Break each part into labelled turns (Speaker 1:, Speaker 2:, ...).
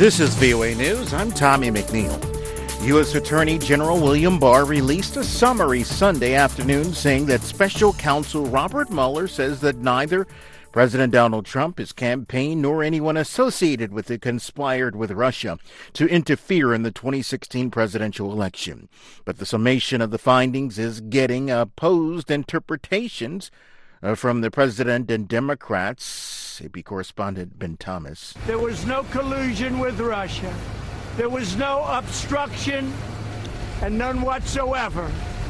Speaker 1: This is VOA News. I'm Tommy McNeil. U.S. Attorney General William Barr released a summary Sunday afternoon saying that Special Counsel Robert Mueller says that neither President Donald Trump, his campaign, nor anyone associated with it conspired with Russia to interfere in the 2016 presidential election. But the summation of the findings is getting opposed interpretations from the president and Democrats. AP correspondent Ben Thomas.
Speaker 2: There was no collusion with Russia. There was no obstruction and none whatsoever.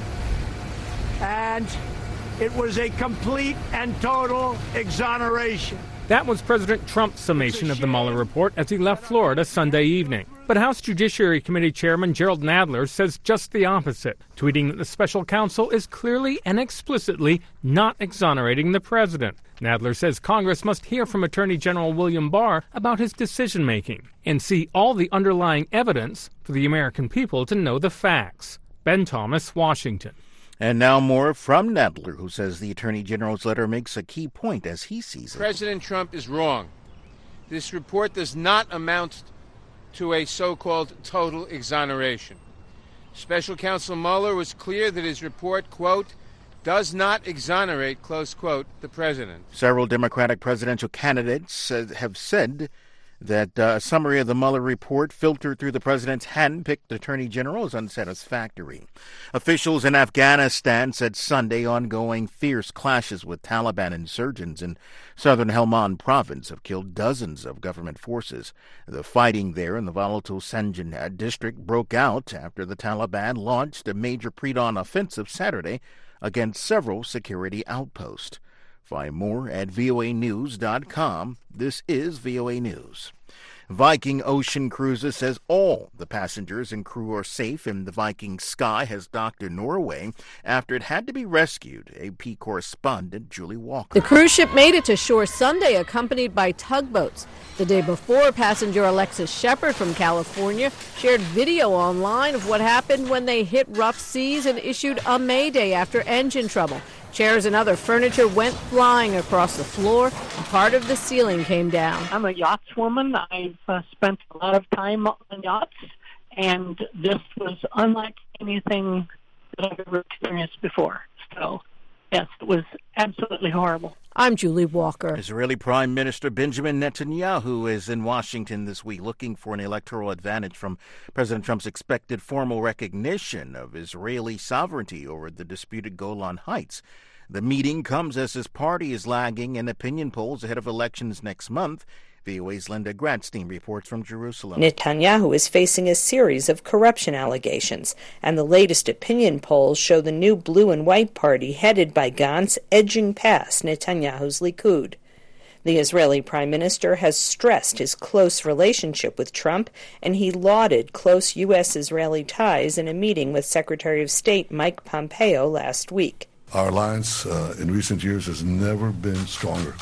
Speaker 2: And it was a complete and total exoneration.
Speaker 3: That was President Trump's summation of the Mueller report as he left Florida Sunday evening. But House Judiciary Committee Chairman Gerald Nadler says just the opposite, tweeting that the special counsel is clearly and explicitly not exonerating the president. Nadler says Congress must hear from Attorney General William Barr about his decision-making and see all the underlying evidence for the American people to know the facts. Ben Thomas, Washington.
Speaker 1: And now more from Nadler, who says the Attorney General's letter makes a key point as he sees it.
Speaker 4: President Trump is wrong. This report does not amount to a so-called total exoneration. Special Counsel Mueller was clear that his report, quote, does not exonerate, close quote, the president.
Speaker 1: Several Democratic presidential candidates have said that a summary of the Mueller report filtered through the president's hand-picked attorney general is unsatisfactory. Officials in Afghanistan said Sunday ongoing fierce clashes with Taliban insurgents in southern Helmand province have killed dozens of government forces. The fighting there in the volatile Sanjan district broke out after the Taliban launched a major pre-dawn offensive Saturday against several security outposts. Find more at voanews.com. This is VOA News. Viking Ocean Cruises says all the passengers and crew are safe and the Viking Sky has docked in Norway after it had to be rescued. AP correspondent Julie Walker.
Speaker 5: The cruise ship made it to shore Sunday accompanied by tugboats. The day before, passenger Alexis Shepard from California shared video online of what happened when they hit rough seas and issued a mayday after engine trouble. Chairs and other furniture went flying across the floor, and part of the ceiling came down.
Speaker 6: I'm a yachtswoman. I've spent a lot of time on yachts, and this was unlike anything that I've ever experienced before. So, yes, it was absolutely horrible.
Speaker 5: I'm Julie Walker.
Speaker 1: Israeli Prime Minister Benjamin Netanyahu is in Washington this week looking for an electoral advantage from President Trump's expected formal recognition of Israeli sovereignty over the disputed Golan Heights. The meeting comes as his party is lagging in opinion polls ahead of elections next month. VOA's Linda Gradstein reports from Jerusalem.
Speaker 7: Netanyahu is facing a series of corruption allegations, and the latest opinion polls show the new blue and white party headed by Gantz edging past Netanyahu's Likud. The Israeli prime minister has stressed his close relationship with Trump, and he lauded close U.S.-Israeli ties in a meeting with Secretary of State Mike Pompeo last week.
Speaker 8: Our alliance in recent years has never been stronger.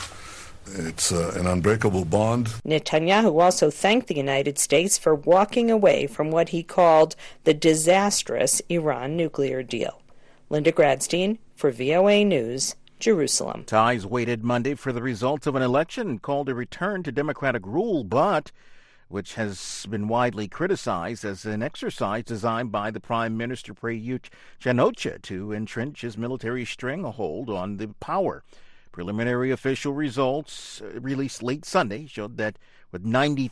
Speaker 8: It's an unbreakable bond.
Speaker 7: Netanyahu also thanked the United States for walking away from what he called the disastrous Iran nuclear deal. Linda Gradstein for VOA News, Jerusalem.
Speaker 1: Ties waited Monday for the results of an election called a return to democratic rule, but which has been widely criticized as an exercise designed by the Prime Minister Prayut Chan-o-cha to entrench his military stranglehold on the power. Preliminary official results released late Sunday showed that with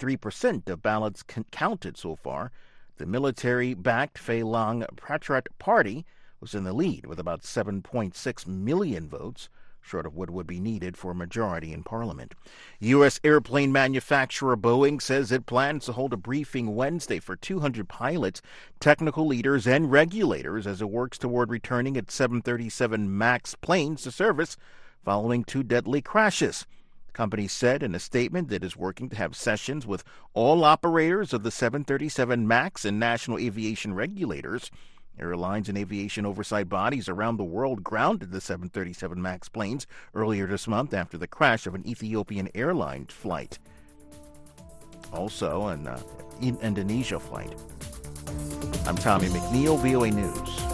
Speaker 1: 93% of ballots counted so far, the military-backed Phalang Patrat Party was in the lead with about 7.6 million votes, short of what would be needed for a majority in Parliament. U.S. airplane manufacturer Boeing says it plans to hold a briefing Wednesday for 200 pilots, technical leaders, and regulators as it works toward returning its 737 MAX planes to service following 2 deadly crashes. The company said in a statement that it is working to have sessions with all operators of the 737 MAX and national aviation regulators. Airlines and aviation oversight bodies around the world grounded the 737 MAX planes earlier this month after the crash of an Ethiopian Airlines flight. Also, an Indonesia flight. I'm Tommy McNeil, VOA News.